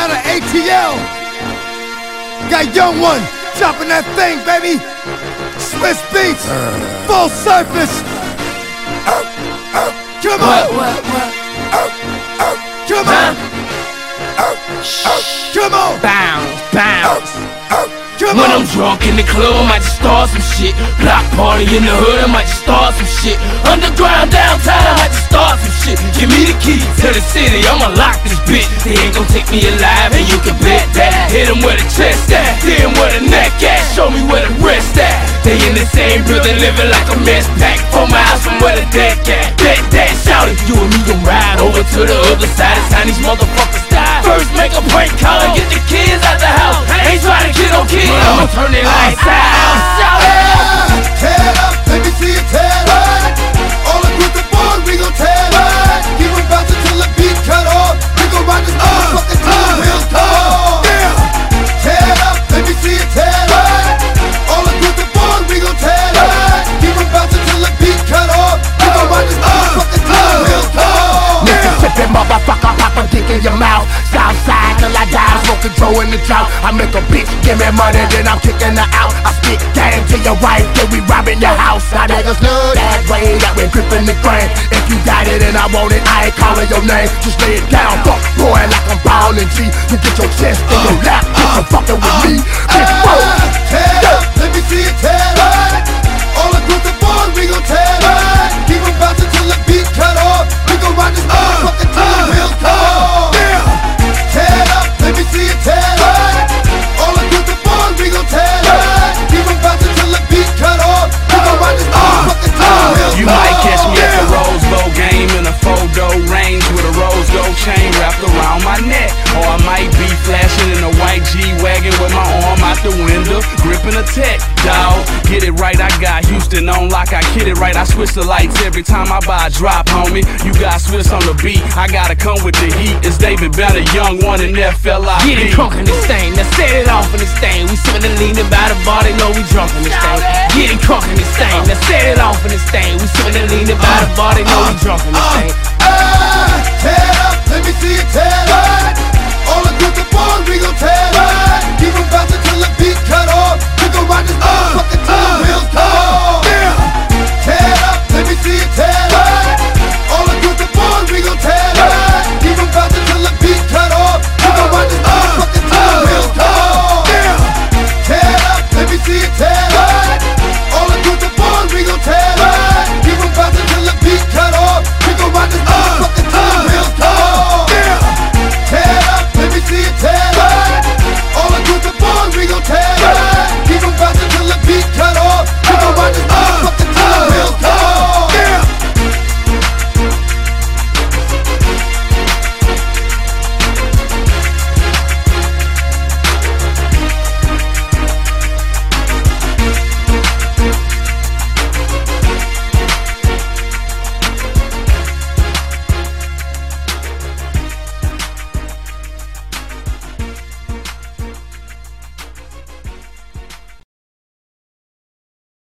out of ATL. Got Young One chopping that thing, baby. Swiss Beats, Full Surface. Come on. Come on. Come on. Bounce, bounce. Come When on. I'm drunk in the club, I might just start some shit. Block party in the hood, I might just start some shit. Underground downtown, I might just start some shit. Give me the key to the city, I'ma lock this bitch. They ain't gon' take me alive, and you can bet that. Hit 'em where the chest at, hit 'em where the neck at. Show me where the rest at. They in the same building, living like a mess pack. 4 miles from where the deck at. Bet, shout it. You and me gon' ride over to the other side. It's time these motherfuckers die. First make a prank call and get the kids out the house. Ain't trying to kill no kids. I'ma turn it lights out. Shout it. Tear it up, let me see it tear it. All across the board, we gon' tear it. Keep on bouncing till the beat cut off. We gon' ride this motherfucker till the wheels come off. Tear it up, let me see it tear it. All across the board, we gon' tear it. Keep on bouncing till the beat cut off. We gon' ride this motherfucker till the wheels come off. Mississippi motherfucker, pop a dick in your mouth. Southside till I die, smoking Joe in the drought. I make a bitch give me money, then I'm kicking her out. I spit game to your wife, then we robbing your house. Now niggas know that way, that we gripping the grain. If you got it and I want it, I ain't calling your name. Just lay it down, fuck boy, like I'm ballin' G. You get your chest in your lap, get some fucking with me. Bitch, whoa. Tear it up, let me see it tear it. All across the board, we gon' tear it. Keep on bouncing till the beat cut off. We gon' ride this motherfucker till the wheels come off. Tear it up, let me see it tear it. All across the board, we gon' tear it. Keep on bouncing till the beat cut off. We gon' ride this motherfucker till the wheels You come off. might catch me at the Rose Bowl game in a photo range with a rose gold chain wrapped around my neck. Or I might be flashing in a white G-Wagon with my arm out the window, gripping a tech, dawg. Get it right, I got Houston on lock, I kid it right. I switch the lights every time I buy a drop, homie. You got Swiss on the beat, I gotta come with the heat. It's David Banner, Young One, and FLIP. Get it crunk in this thing, now set it off in this thing. We sippin' and leaning by the bar, they know we drunk in this thing. Get it crunk in this thing, now set it off in this thing. We sippin' and leaning by the bar, they know we drunk in this thing.